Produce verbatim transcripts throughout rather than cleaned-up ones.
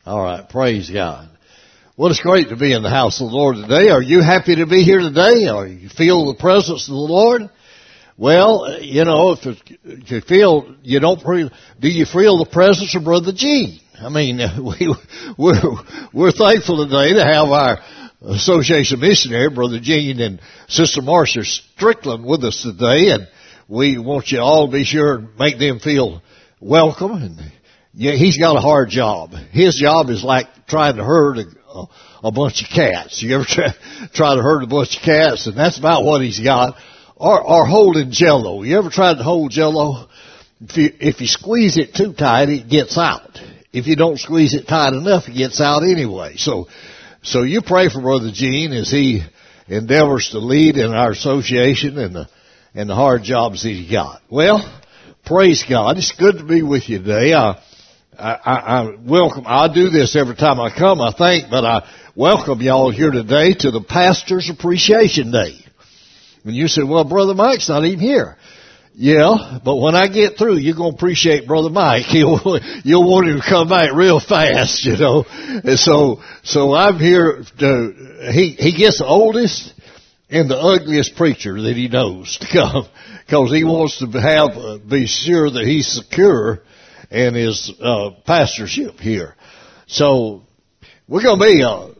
All right. Praise God. Well, it's great to be in the house of the Lord today. Are you happy to be here today? Or you feel the presence of the Lord? Well, you know, if, it, if you feel, you don't, pre- do you feel the presence of Brother Gene? I mean, we, we're, we're thankful today to have our association missionary, Brother Gene and Sister Marcia Strickland with us today, and we want you all to be sure and make them feel welcome. And yeah, he's got a hard job. His job is like trying to herd a, a bunch of cats. You ever try, try to herd a bunch of cats? And that's about what he's got. Or, or holding Jell-O. You ever tried to hold Jell-O? If you, if you squeeze it too tight, it gets out. If you don't squeeze it tight enough, it gets out anyway. So, so you pray for Brother Gene as he endeavors to lead in our association and the, and the hard jobs that he got. Well, praise God. It's good to be with you today. I, I, I welcome, I do this every time I come, I think, but I welcome y'all here today to the Pastor's Appreciation Day. And you said, well, Brother Mike's not even here. Yeah, but when I get through, you're going to appreciate Brother Mike. You'll, you'll want him to come back real fast, you know. And so, so I'm here to, he, he gets the oldest and the ugliest preacher that he knows to come, because he wants to have, uh, be sure that he's secure in his, uh, pastorship here. So, we're going to be, uh,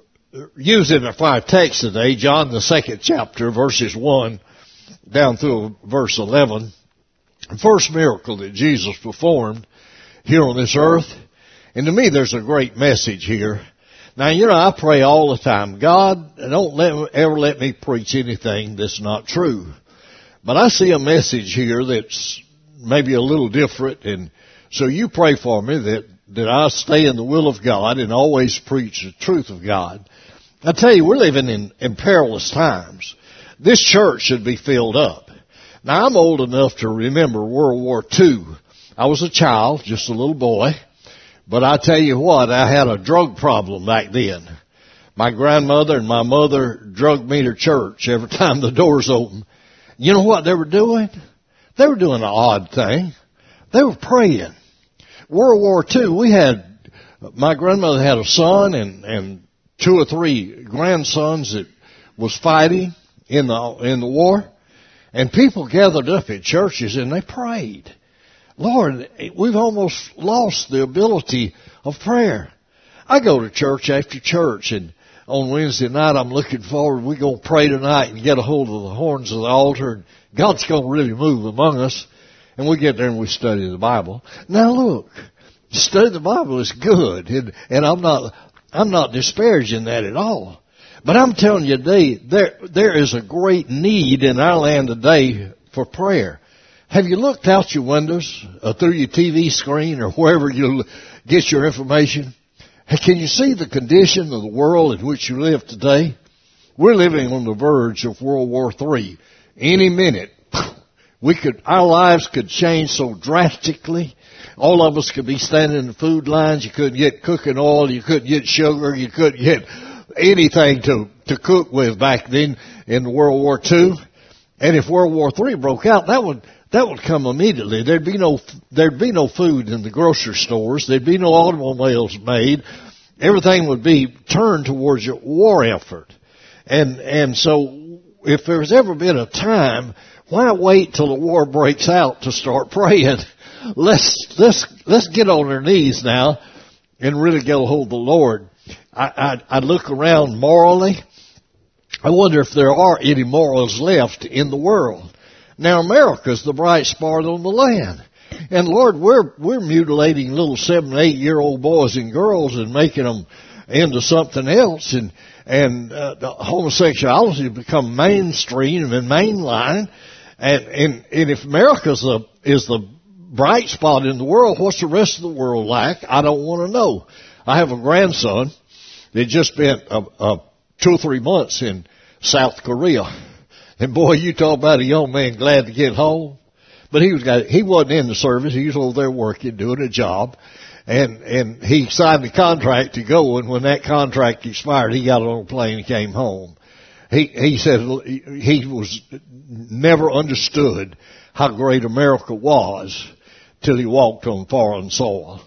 using our five texts today, John the second chapter, verses one down through verse eleven. The first miracle that Jesus performed here on this earth. And to me, there's a great message here. Now, you know, I pray all the time, God, don't let, ever let me preach anything that's not true. But I see a message here that's maybe a little different, and so you pray for me that, that I stay in the will of God and always preach the truth of God. I tell you, we're living in, in perilous times. This church should be filled up. Now, I'm old enough to remember World War Two. I was a child, just a little boy. But I tell you what, I had a drug problem back then. My grandmother and my mother drugged me to church every time the doors opened. You know what they were doing? They were doing an odd thing. They were praying. World War Two, we had, my grandmother had a son and, and two or three grandsons that was fighting in the, in the war. And people gathered up at churches and they prayed. Lord, we've almost lost the ability of prayer. I go to church after church, and on Wednesday night I'm looking forward, we're going to pray tonight and get a hold of the horns of the altar, and God's going to really move among us. And we get there and we study the Bible. Now look, study the Bible is good, and, and I'm not, I'm not disparaging that at all. But I'm telling you today, there, there is a great need in our land today for prayer. Have you looked out your windows, or through your T V screen, or wherever you get your information? Can you see the condition of the world in which you live today? We're living on the verge of World War Three. Any minute, we could, our lives could change so drastically. All of us could be standing in the food lines. You couldn't get cooking oil. You couldn't get sugar. You couldn't get anything to, to cook with back then in World War Two. And if World War Three broke out, that would, that would come immediately. There'd be no, there'd be no food in the grocery stores. There'd be no automobiles made. Everything would be turned towards a war effort. And, and so if there's ever been a time, why wait till the war breaks out to start praying? Let's, let's, let's get on our knees now and really get a hold of the Lord. I, I, I look around morally. I wonder if there are any morals left in the world. Now, America's the bright spot on the land. And Lord, we're, we're mutilating little seven, eight year old boys and girls and making them into something else. And, and, uh, the homosexuality has become mainstream and mainline. And, and, and if America's the, is the bright spot in the world, what's the rest of the world like? I don't want to know. I have a grandson that just spent, uh, uh, two or three months in South Korea. And boy, you talk about a young man glad to get home. But he was got, he wasn't in the service. He was over there working, doing a job. And, and he signed the contract to go. And when that contract expired, he got on a plane and came home. He, he said he was never understood how great America was till he walked on foreign soil.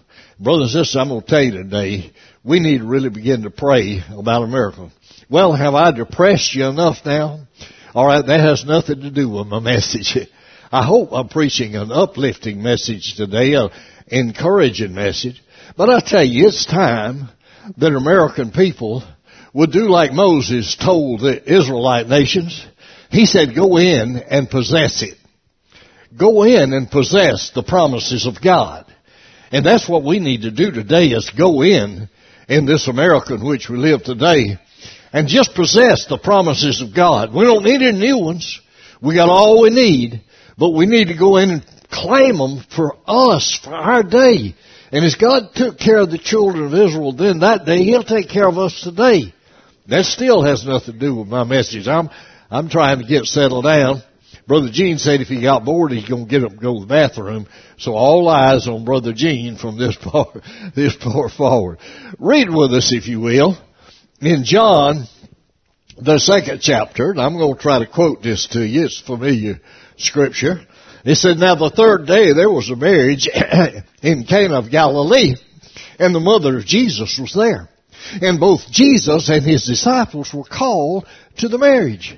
Brothers and sisters, I'm going to tell you today, we need to really begin to pray about America. Well, have I depressed you enough now? All right, that has nothing to do with my message. I hope I'm preaching an uplifting message today, an encouraging message. But I tell you, it's time that American people would do like Moses told the Israelite nations. He said, go in and possess it. Go in and possess the promises of God. And that's what we need to do today, is go in, in this America in which we live today, and just possess the promises of God. We don't need any new ones. We got all we need, but we need to go in and claim them for us, for our day. And as God took care of the children of Israel then that day, He'll take care of us today. That still has nothing to do with my message. I'm, I'm trying to get settled down. Brother Gene said if he got bored, he's going to get up and go to the bathroom. So all eyes on Brother Gene from this part, this part forward. Read with us, if you will, in John, the second chapter. And I'm going to try to quote this to you. It's familiar scripture. It said, now the third day there was a marriage in Cana of Galilee, and the mother of Jesus was there. And both Jesus and His disciples were called to the marriage.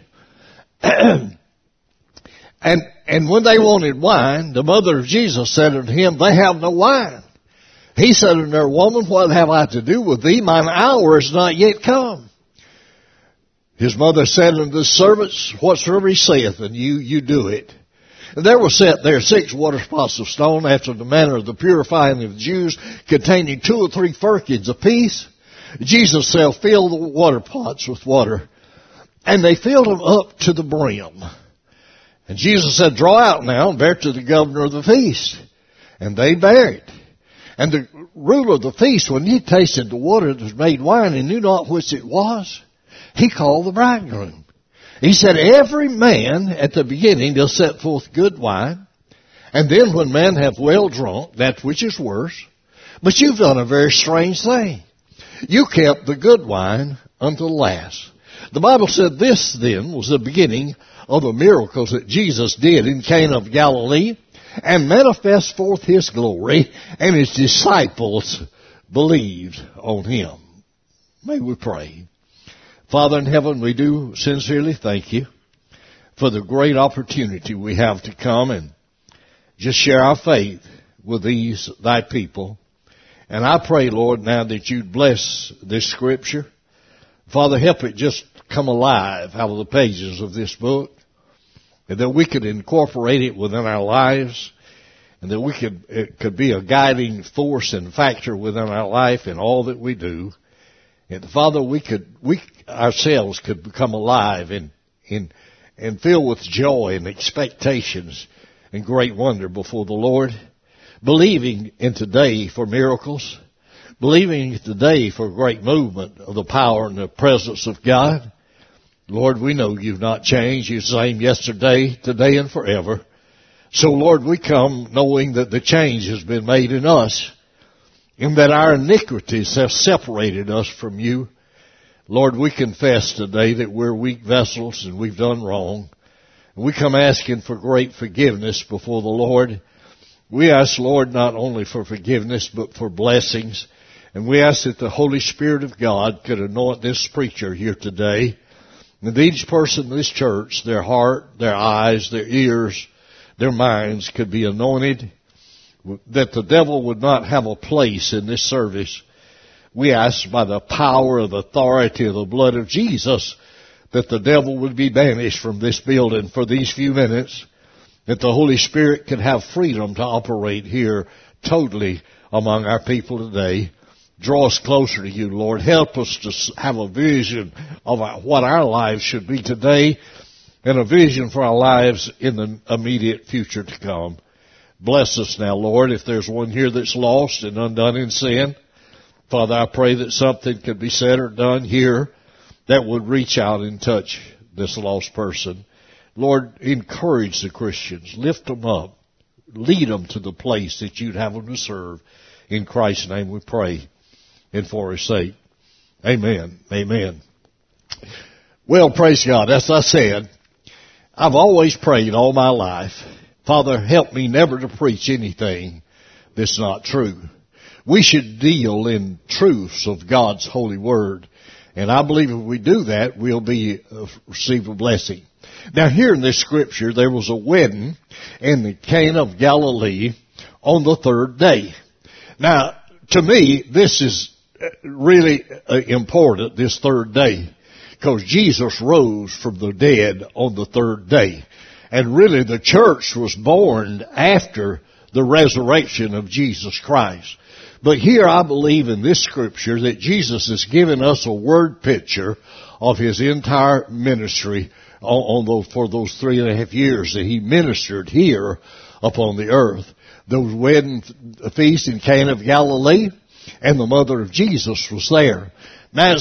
And, and when they wanted wine, the mother of Jesus said unto him, they have no wine. He said unto her, woman, what have I to do with thee? Mine hour is not yet come. His mother said unto the servants, whatsoever he saith, and you, you do it. And there were set there six water spots of stone after the manner of the purifying of the Jews, containing two or three firkins apiece. Jesus shall fill the water pots with water. And they filled them up to the brim. And Jesus said, draw out now and bear it to the governor of the feast. And they bare it. And the ruler of the feast, when he tasted the water that was made wine and knew not which it was, he called the bridegroom. He said, every man at the beginning does set forth good wine, and then when men have well drunk, that which is worse. But you've done a very strange thing. You kept the good wine until last. The Bible said this then was the beginning of the miracles that Jesus did in Cana of Galilee, and manifest forth His glory, and His disciples believed on Him. May we pray. Father in heaven, we do sincerely thank You for the great opportunity we have to come and just share our faith with these Thy people. And I pray, Lord, now that You'd bless this scripture. Father, help it just come alive out of the pages of this book, and that we could incorporate it within our lives, and that we could, it could be a guiding force and factor within our life in all that we do. And Father, we could, we ourselves could become alive and, and, and filled with joy and expectations and great wonder before the Lord, believing in today for miracles, believing today for great movement of the power and the presence of God. Lord, we know You've not changed. You're the same yesterday, today, and forever. So, Lord, we come knowing that the change has been made in us, and that our iniquities have separated us from You. Lord, we confess today that we're weak vessels and we've done wrong. We come asking for great forgiveness before the Lord. We ask, Lord, not only for forgiveness, but for blessings. And we ask that the Holy Spirit of God could anoint this preacher here today. And each person in this church, their heart, their eyes, their ears, their minds could be anointed, that the devil would not have a place in this service. We ask by the power of the authority of the blood of Jesus that the devil would be banished from this building for these few minutes, that the Holy Spirit could have freedom to operate here totally among our people today. Draw us closer to You, Lord. Help us to have a vision of what our lives should be today, and a vision for our lives in the immediate future to come. Bless us now, Lord. If there's one here that's lost and undone in sin, Father, I pray that something could be said or done here that would reach out and touch this lost person. Lord, encourage the Christians. Lift them up. Lead them to the place that You'd have them to serve. In Christ's name we pray, and for His sake. Amen. Amen. Well, praise God. As I said, I've always prayed all my life, Father, help me never to preach anything that's not true. We should deal in truths of God's holy word. And I believe if we do that, we'll be uh, receive a blessing. Now here in this scripture, there was a wedding in the Cana of Galilee on the third day. Now, to me, this is really uh, important, this third day, because Jesus rose from the dead on the third day. And really the church was born after the resurrection of Jesus Christ. But here I believe in this scripture that Jesus has given us a word picture of his entire ministry on, on those, for those three and a half years that he ministered here upon the earth. Those wedding feasts in Cana of Galilee, and the mother of Jesus was there. Now,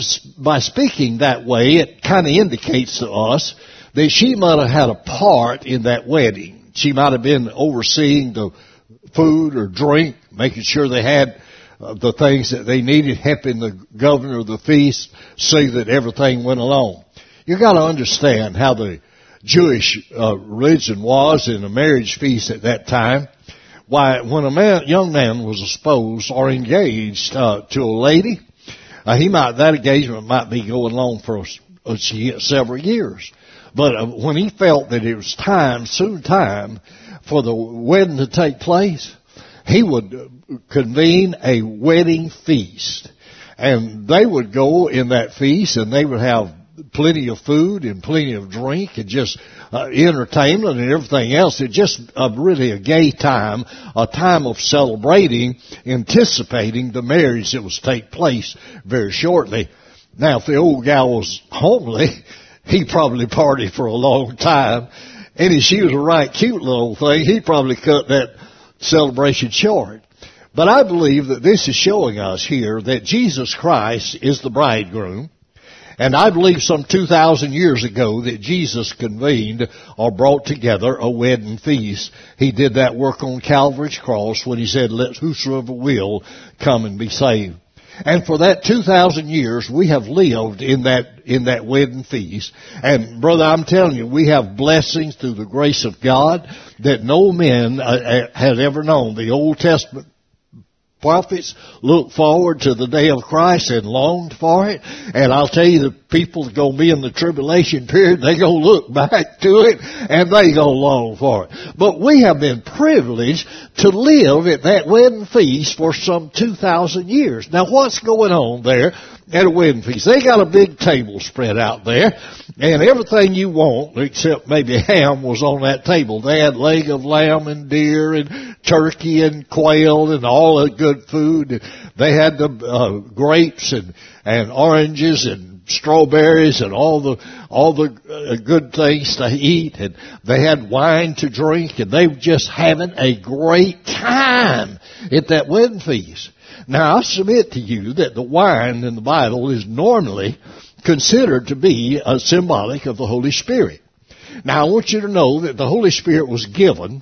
by speaking that way, it kind of indicates to us that she might have had a part in that wedding. She might have been overseeing the food or drink, making sure they had uh, the things that they needed, helping the governor of the feast see that everything went along. You got to understand how the Jewish uh, religion was in a marriage feast at that time. Why, when a man, young man was espoused or engaged uh, to a lady, uh, he might that engagement might be going on for a, a, several years. But uh, when he felt that it was time, soon time, for the wedding to take place, he would convene a wedding feast. And they would go in that feast and they would have plenty of food and plenty of drink and just uh, entertainment and everything else. It's just uh, really a gay time, a time of celebrating, anticipating the marriage that was to take place very shortly. Now, if the old gal was homely, he probably partied for a long time. And if she was a right cute little thing, he probably cut that celebration short. But I believe that this is showing us here that Jesus Christ is the bridegroom. And I believe some two thousand years ago that Jesus convened or brought together a wedding feast. He did that work on Calvary's cross when he said, let whosoever will come and be saved. And for that two thousand years, we have lived in that, in that wedding feast. And brother, I'm telling you, we have blessings through the grace of God that no man uh, had ever known. The Old Testament prophets looked forward to the day of Christ and longed for it. And I'll tell you, the people that going to be in the tribulation period, they going to look back to it and they going to long for it. But we have been privileged to live at that wedding feast for some two thousand years. Now what's going on there at a wedding feast? They got a big table spread out there, and everything you want, except maybe ham, was on that table. They had leg of lamb and deer and turkey and quail and all the good food. They had the uh, grapes and, and oranges and strawberries and all the all the uh, good things to eat, and they had wine to drink, and they were just having a great time at that wedding feast. Now, I submit to you that the wine in the Bible is normally considered to be a symbolic of the Holy Spirit. Now, I want you to know that the Holy Spirit was given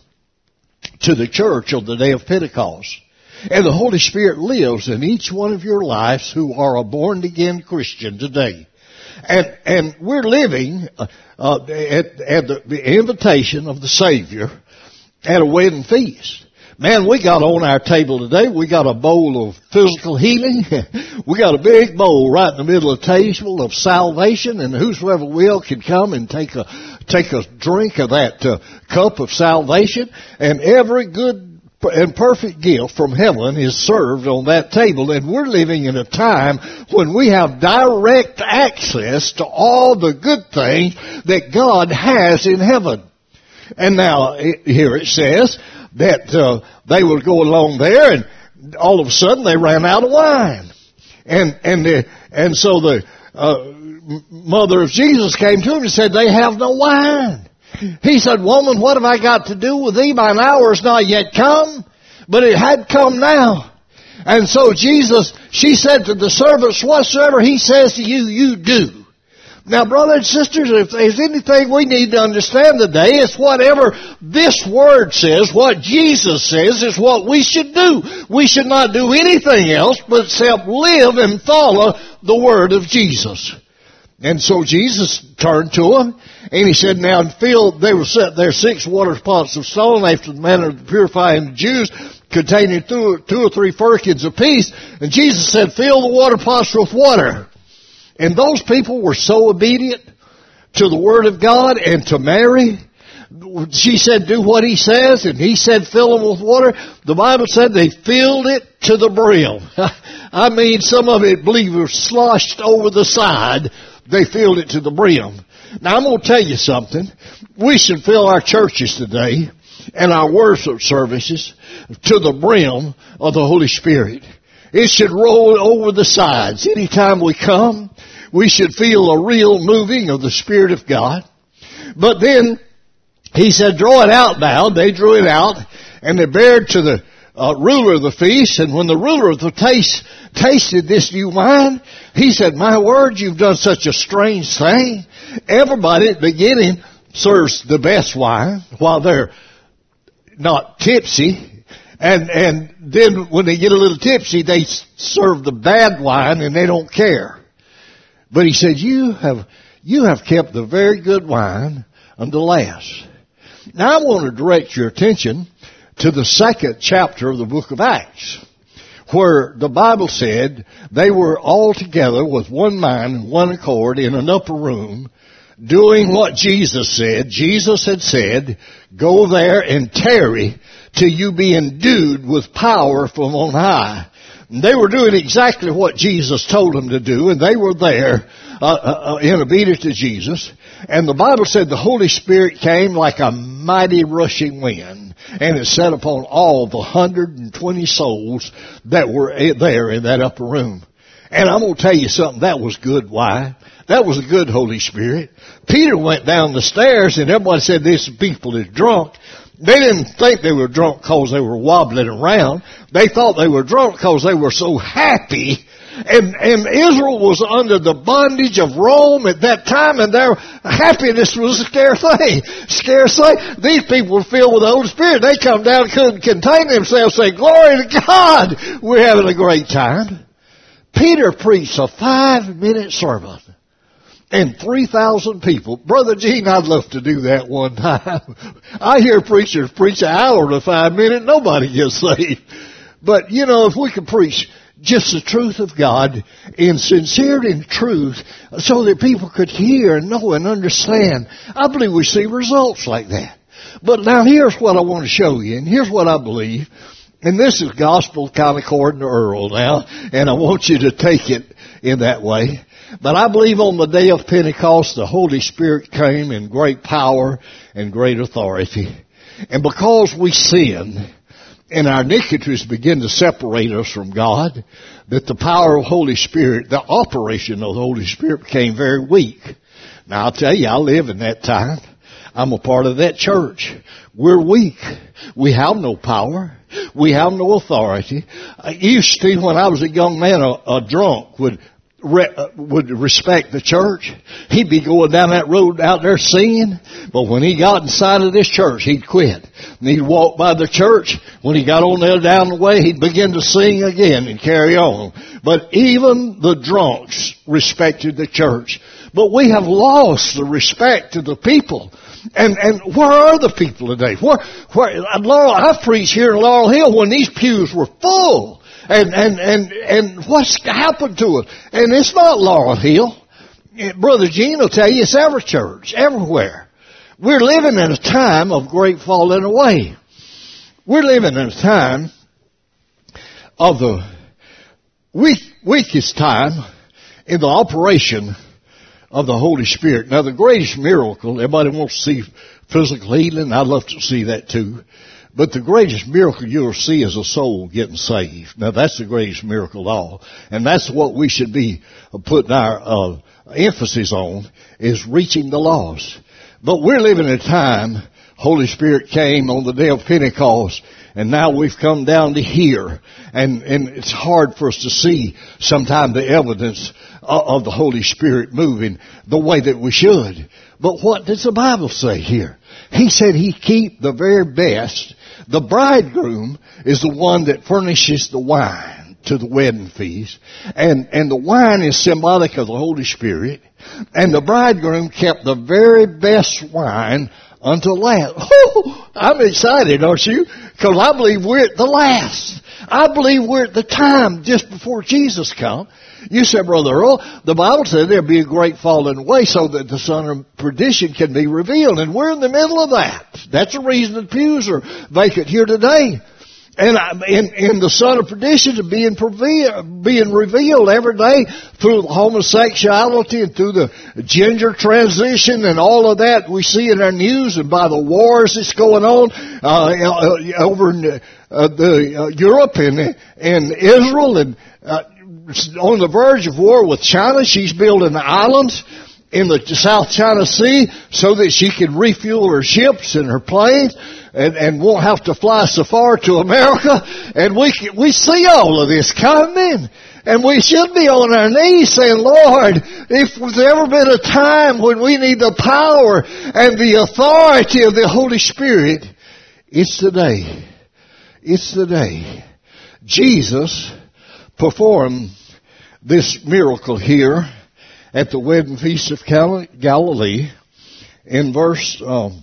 to the church on the day of Pentecost. And the Holy Spirit lives in each one of your lives who are a born-again Christian today. And, and we're living uh, uh, at, at the, the invitation of the Savior at a wedding feast. Man, we got on our table today, we got a bowl of physical healing. We got a big bowl right in the middle of the table of salvation, and whosoever will can come and take a, take a drink of that uh, cup of salvation. And every good and perfect gift from heaven is served on that table. And we're living in a time when we have direct access to all the good things that God has in heaven. And now, here it says that uh, they would go along there, and all of a sudden they ran out of wine. And and the, and so the uh, mother of Jesus came to him and said, they have no wine. He said, woman, what have I got to do with thee? Mine hour is not yet come. But it had come now. And so Jesus, she said to the servants, whatsoever he says to you, you do. Now, brothers and sisters, if there's anything we need to understand today, it's whatever this word says, what Jesus says, is what we should do. We should not do anything else but except live and follow the word of Jesus. And so Jesus turned to them, and he said, now fill, they were set there six water pots of stone after the manner of purifying the Jews. containing two, two or three firkins apiece. And Jesus said, fill the water pots with water. And those people were so obedient to the Word of God and to Mary. She said, do what He says, and He said, fill them with water. The Bible said they filled it to the brim. I mean, some of it, believe it, sloshed over the side. They filled it to the brim. Now, I'm going to tell you something. We should fill our churches today and our worship services to the brim of the Holy Spirit. It should roll over the sides. Anytime we come, we should feel a real moving of the Spirit of God. But then, He said, draw it out now. They drew it out, and they bared to the uh, ruler of the feast. And when the ruler of the taste tasted this new wine, he said, my word, you've done such a strange thing. Everybody at the beginning serves the best wine while they're not tipsy. And, and then when they get a little tipsy, they serve the bad wine and they don't care. But he said, you have, you have kept the very good wine until last. Now I want to direct your attention to the second chapter of the book of Acts, where the Bible said they were all together with one mind and one accord in an upper room doing what Jesus said. Jesus had said, go there and tarry till you be endued with power from on high. And they were doing exactly what Jesus told them to do, and they were there uh, uh, in obedience to Jesus. And the Bible said the Holy Spirit came like a mighty rushing wind, and it sat upon all the one hundred twenty souls that were there in that upper room. And I'm going to tell you something, that was good. Why? That was a good Holy Spirit. Peter went down the stairs, and everybody said, this people is drunk. They didn't think they were drunk because they were wobbling around. They thought they were drunk because they were so happy. And, and Israel was under the bondage of Rome at that time, and their happiness was a scare thing. Scare thing. These people were filled with the Holy Spirit. They come down and couldn't contain themselves, say, glory to God, we're having a great time. Peter preached a five-minute sermon. And three thousand people. Brother Gene, I'd love to do that one time. I hear preachers preach an hour to five minutes. Nobody gets saved. But, you know, if we could preach just the truth of God in sincerity and truth so that people could hear and know and understand, I believe we see results like that. But now here's what I want to show you, and here's what I believe. And this is gospel kind of according to Earl now, and I want you to take it in that way. But I believe on the day of Pentecost, the Holy Spirit came in great power and great authority. And because we sin, and our iniquities begin to separate us from God, that the power of the Holy Spirit, the operation of the Holy Spirit became very weak. Now I'll tell you, I live in that time. I'm a part of that church. We're weak. We have no power. We have no authority. I used to, when I was a young man, a, a drunk would Re- would respect the church. He'd be going down that road out there singing, but when he got inside of this church, he'd quit. And he'd walk by the church. When he got on there down the way, he'd begin to sing again and carry on. But even the drunks respected the church. But we have lost the respect to the people. And, and where are the people today? Where, where, Laurel, I preached here in Laurel Hill when these pews were full. And, and, and, and what's happened to it? And it's not Laurel Hill. Brother Gene will tell you it's every church, everywhere. We're living in a time of great falling away. We're living in a time of the weak, weakest time in the operation of the Holy Spirit. Now the greatest miracle, everybody wants to see physical healing. I'd love to see that too. But the greatest miracle you'll see is a soul getting saved. Now that's the greatest miracle of all. And that's what we should be putting our uh, emphasis on, is reaching the lost. But we're living in a time, Holy Spirit came on the day of Pentecost, and now we've come down to here. And, and it's hard for us to see sometimes the evidence of, of the Holy Spirit moving the way that we should. But what does the Bible say here? He said He keep the very best. The bridegroom is the one that furnishes the wine to the wedding feast. And, and the wine is symbolic of the Holy Spirit. And the bridegroom kept the very best wine until last. Oh, I'm excited, aren't you? Because I believe we're at the last. I believe we're at the time just before Jesus comes. You said, Brother Earl, the Bible said there'll be a great falling away so that the son of perdition can be revealed. And we're in the middle of that. That's the reason the pews are vacant here today. And in, in the son of perdition is being, being revealed every day through homosexuality and through the gender transition and all of that we see in our news, and by the wars that's going on uh, over in uh, the uh, Europe and and Israel, and uh, on the verge of war with China. She's building islands in the South China Sea so that she can refuel her ships and her planes. And, and won't have to fly so far to America. And we we see all of this coming. And we should be on our knees saying, Lord, if there's ever been a time when we need the power and the authority of the Holy Spirit, it's today. It's today. Jesus performed this miracle here at the wedding feast of Galilee in verse... Um,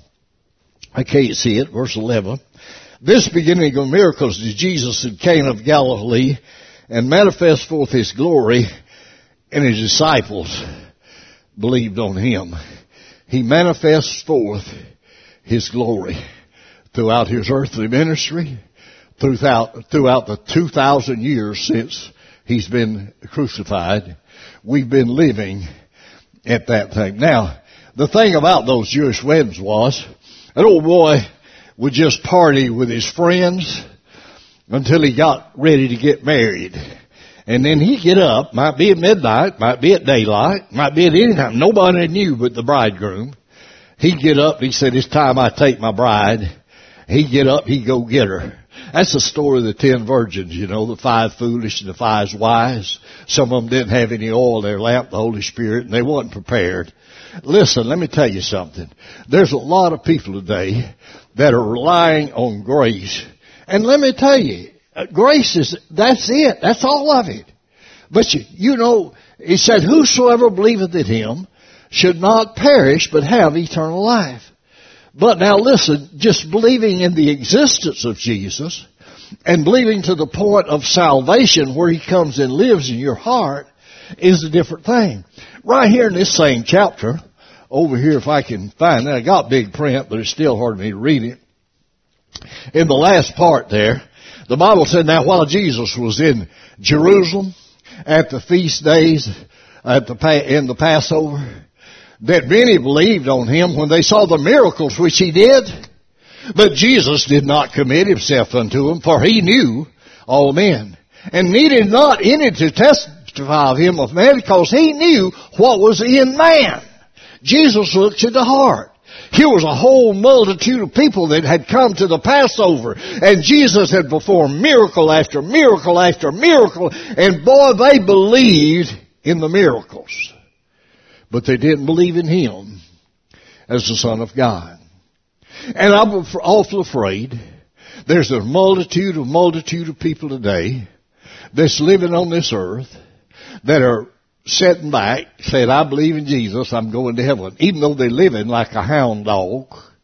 I can't see it, verse eleven. This beginning of miracles did Jesus in Cana of Galilee, and manifest forth his glory, and his disciples believed on him. He manifests forth his glory throughout his earthly ministry, throughout, throughout the two thousand years since he's been crucified. We've been living at that thing. Now, the thing about those Jewish weddings was, that old boy would just party with his friends until he got ready to get married. And then he'd get up, might be at midnight, might be at daylight, might be at any time. Nobody knew but the bridegroom. He'd get up and he said, it's time I take my bride. He'd get up, he'd go get her. That's the story of the ten virgins, you know, the five foolish and the five wise. Some of them didn't have any oil in their lamp, the Holy Spirit, and they wasn't prepared. Listen, let me tell you something. There's a lot of people today that are relying on grace. And let me tell you, grace is, that's it. That's all of it. But you, you know, he said, whosoever believeth in him should not perish but have eternal life. But now listen, just believing in the existence of Jesus and believing to the point of salvation where he comes and lives in your heart is a different thing. Right here in this same chapter, over here if I can find it, I got big print, but it's still hard for me to read it. In the last part there, the Bible said, now while Jesus was in Jerusalem at the feast days, at the in the Passover, that many believed on him when they saw the miracles which he did. But Jesus did not commit himself unto them, for he knew all men, and needed not any to testify of him of man, because he knew what was in man. Jesus looks at the heart. Here was a whole multitude of people that had come to the Passover, and Jesus had performed miracle after miracle after miracle, and boy, they believed in the miracles. But they didn't believe in him as the Son of God. And I'm awful afraid there's a multitude of multitude of people today that's living on this earth that are sitting back, saying, I believe in Jesus, I'm going to heaven, even though they're living like a hound dog.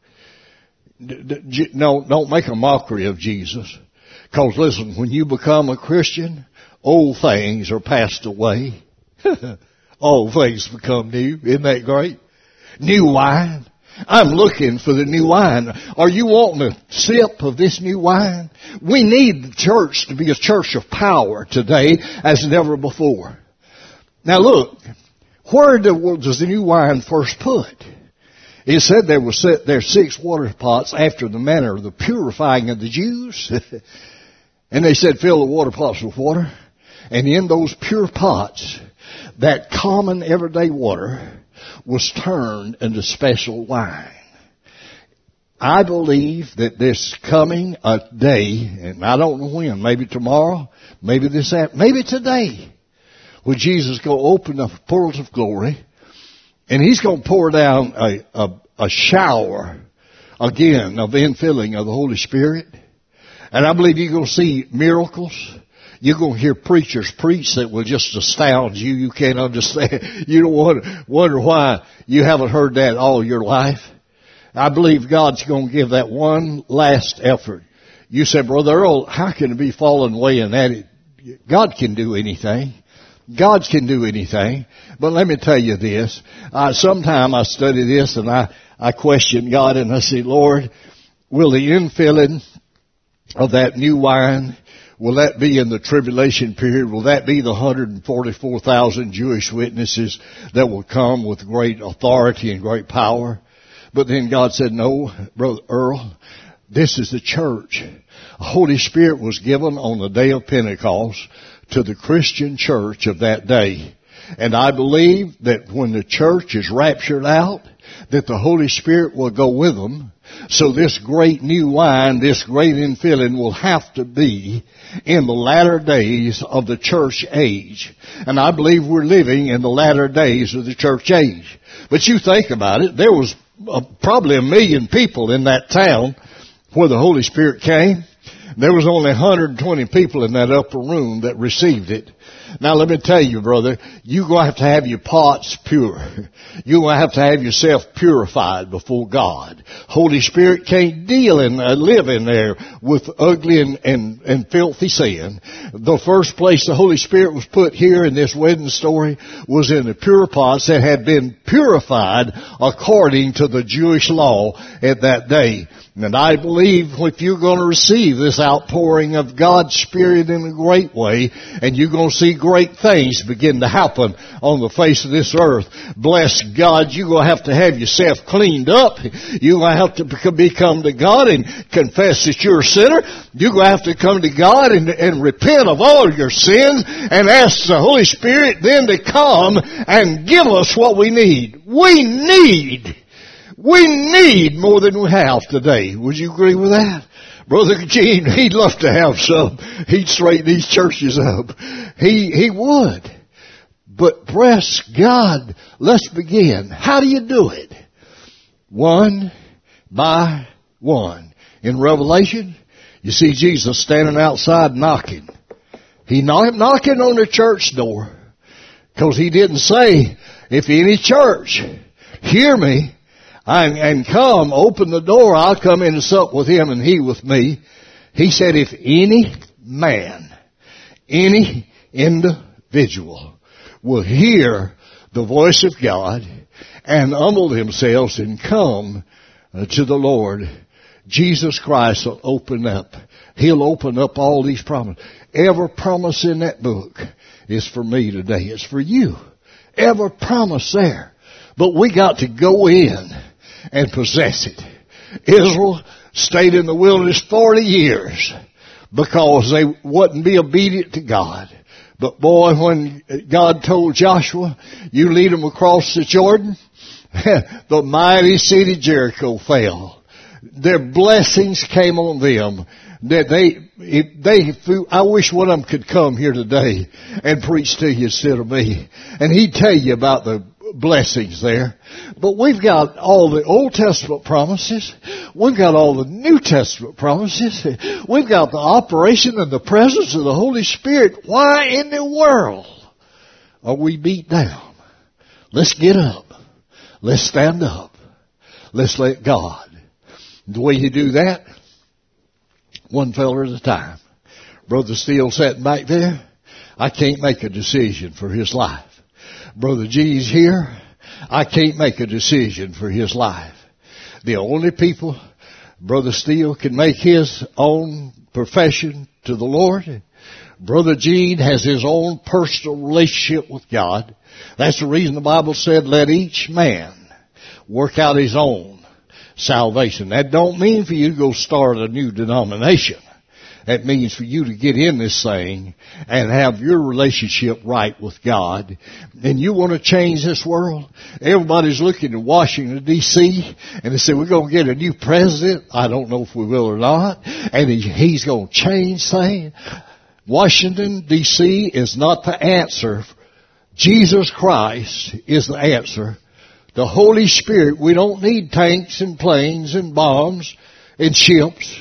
No, don't make a mockery of Jesus. Because listen, when you become a Christian, old things are passed away. All things become new. Isn't that great? New wine. I'm looking for the new wine. Are you wanting a sip of this new wine? We need the church to be a church of power today as never before. Now look, where does the new wine first put? It said there were set there six water pots after the manner of the purifying of the Jews. And they said fill the water pots with water. And in those pure pots, that common everyday water was turned into special wine. I believe that there's coming a day, and I don't know when, maybe tomorrow, maybe this afternoon, maybe today, when Jesus is going to open the portals of glory, and he's going to pour down a, a, a shower again of infilling of the Holy Spirit. And I believe you're going to see miracles. You're going to hear preachers preach that will just astound you. You can't understand. You don't wonder, wonder why you haven't heard that all your life. I believe God's going to give that one last effort. You said, Brother Earl, how can it be falling away in that? God can do anything. God can do anything. But let me tell you this. Uh, sometime I study this and I, I question God and I say, Lord, will the infilling of that new wine, will that be in the tribulation period? Will that be the one hundred forty-four thousand Jewish witnesses that will come with great authority and great power? But then God said, no, Brother Earl, this is the church. The Holy Spirit was given on the day of Pentecost to the Christian church of that day. And I believe that when the church is raptured out, that the Holy Spirit will go with them. So this great new wine, this great infilling will have to be in the latter days of the church age. And I believe we're living in the latter days of the church age. But you think about it, there was uh, probably a million people in that town where the Holy Spirit came. There was only one hundred twenty people in that upper room that received it. Now let me tell you, brother, you're going to have to have your pots pure. You're going to have to have yourself purified before God. Holy Spirit can't deal and uh, live in there with ugly and, and, and filthy sin. The first place the Holy Spirit was put here in this wedding story was in the pure pots that had been purified according to the Jewish law at that day. And I believe if you're going to receive this outpouring of God's Spirit in a great way, and you're going to see great things begin to happen on the face of this earth, bless God, you're going to have to have yourself cleaned up. You're going to have to become to God and confess that you're a sinner. You're going to have to come to God and, and repent of all your sins and ask the Holy Spirit then to come and give us what we need. We need We need more than we have today. Would you agree with that? Brother Gene, he'd love to have some. He'd straighten these churches up. He, he would. But bless God, let's begin. How do you do it? One by one. In Revelation, you see Jesus standing outside knocking. He not knocking on the church door. Because he didn't say, if any church hear me, And, and come, open the door, I'll come in and sup with him and he with me. He said, if any man, any individual will hear the voice of God and humble themselves and come to the Lord, Jesus Christ will open up. He'll open up all these promises. Every promise in that book is for me today. It's for you. Every promise there. But we got to go in and possess it. Israel stayed in the wilderness forty years because they wouldn't be obedient to God. But boy, when God told Joshua, you lead them across the Jordan, the mighty city Jericho fell. Their blessings came on them. That they, if they, I wish one of them could come here today and preach to you instead of me. And he'd tell you about the blessings there. But we've got all the Old Testament promises. We've got all the New Testament promises. We've got the operation and the presence of the Holy Spirit. Why in the world are we beat down? Let's get up. Let's stand up. Let's let God. The way you do that, one feller at a time. Brother Steele sitting back there, I can't make a decision for his life. Brother G's here, I can't make a decision for his life. The only people Brother Steele can make his own profession to the Lord. Brother Gene has his own personal relationship with God. That's the reason the Bible said, let each man work out his own salvation. That don't mean for you to go start a new denomination. That means for you to get in this thing and have your relationship right with God. And you want to change this world? Everybody's looking at Washington, D C, and they say, we're going to get a new president. I don't know if we will or not. And he, he's going to change things. Washington, D C is not the answer. Jesus Christ is the answer. The Holy Spirit, we don't need tanks and planes and bombs and ships.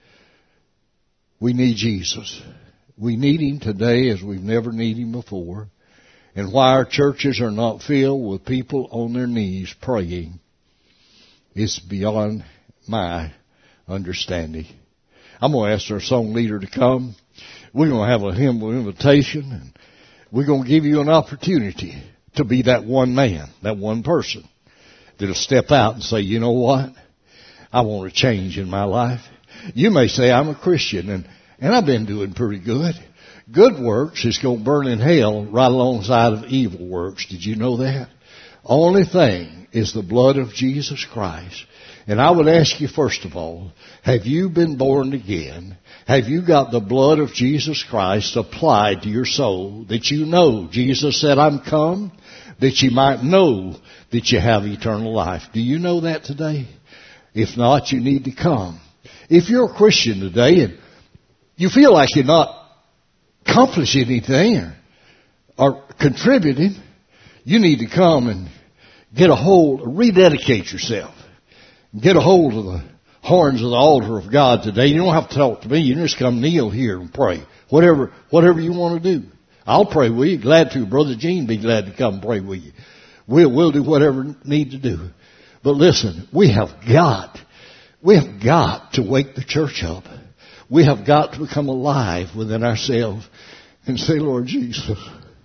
We need Jesus. We need Him today as we've never needed Him before. And why our churches are not filled with people on their knees praying, is beyond my understanding. I'm going to ask our song leader to come. We're going to have a hymn of invitation, and we're going to give you an opportunity to be that one man, that one person that'll step out and say, you know what? I want a change in my life. You may say, I'm a Christian, and, and I've been doing pretty good. Good works is going to burn in hell right alongside of evil works. Did you know that? Only thing is the blood of Jesus Christ. And I would ask you, first of all, have you been born again? Have you got the blood of Jesus Christ applied to your soul that you know Jesus said, I'm come that you might know that you have eternal life? Do you know that today? If not, you need to come. If you're a Christian today and you feel like you're not accomplishing anything or, or contributing, you need to come and get a hold, rededicate yourself. Get a hold of the horns of the altar of God today. You don't have to talk to me. You just come kneel here and pray. Whatever, whatever you want to do. I'll pray with you. Glad to. Brother Gene be glad to come pray with you. We'll, we'll do whatever we need to do. But listen, we have got, we have got to wake the church up. We have got to become alive within ourselves and say, Lord Jesus,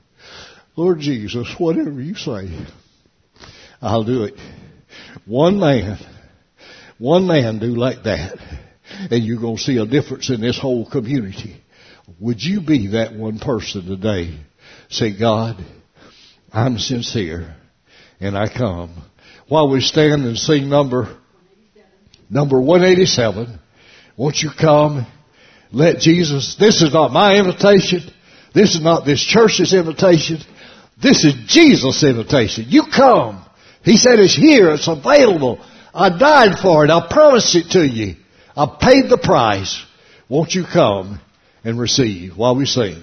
Lord Jesus, whatever you say, I'll do it. One man, one man do like that, and you're going to see a difference in this whole community. Would you be that one person today? Say, God, I'm sincere, and I come. While we stand and sing number, number one eighty-seven, won't you come? Let Jesus, this is not my invitation. This is not this church's invitation. This is Jesus' invitation. You come. He said it's here. It's available. I died for it. I promised it to you. I paid the price. Won't you come and receive while we sing?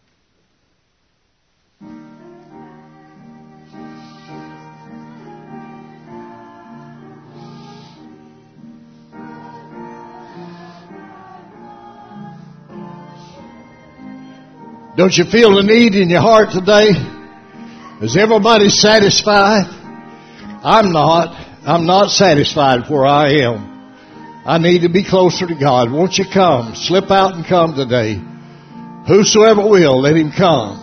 Don't you feel the need in your heart today? Is everybody satisfied? I'm not. I'm not satisfied where I am. I need to be closer to God. Won't you come? Slip out and come today. Whosoever will, let him come.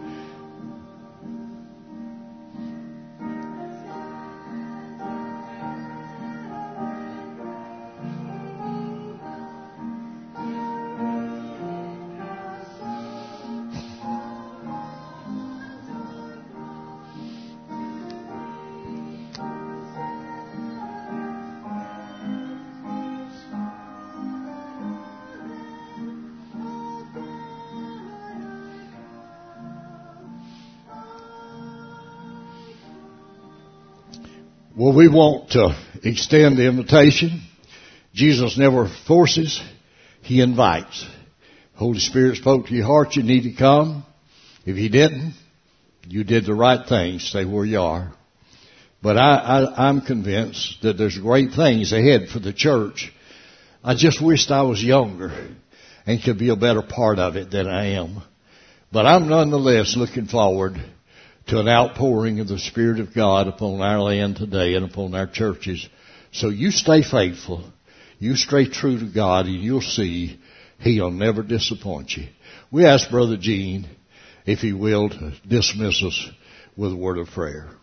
Well, we want to extend the invitation. Jesus never forces. He invites. Holy Spirit spoke to your heart. You need to come. If He didn't, you did the right thing. Stay where you are. But I, I, I'm convinced that there's great things ahead for the church. I just wished I was younger and could be a better part of it than I am. But I'm nonetheless looking forward to an outpouring of the Spirit of God upon our land today and upon our churches. So you stay faithful. You stay true to God, and you'll see He'll never disappoint you. We ask Brother Gene, if he will, to dismiss us with a word of prayer.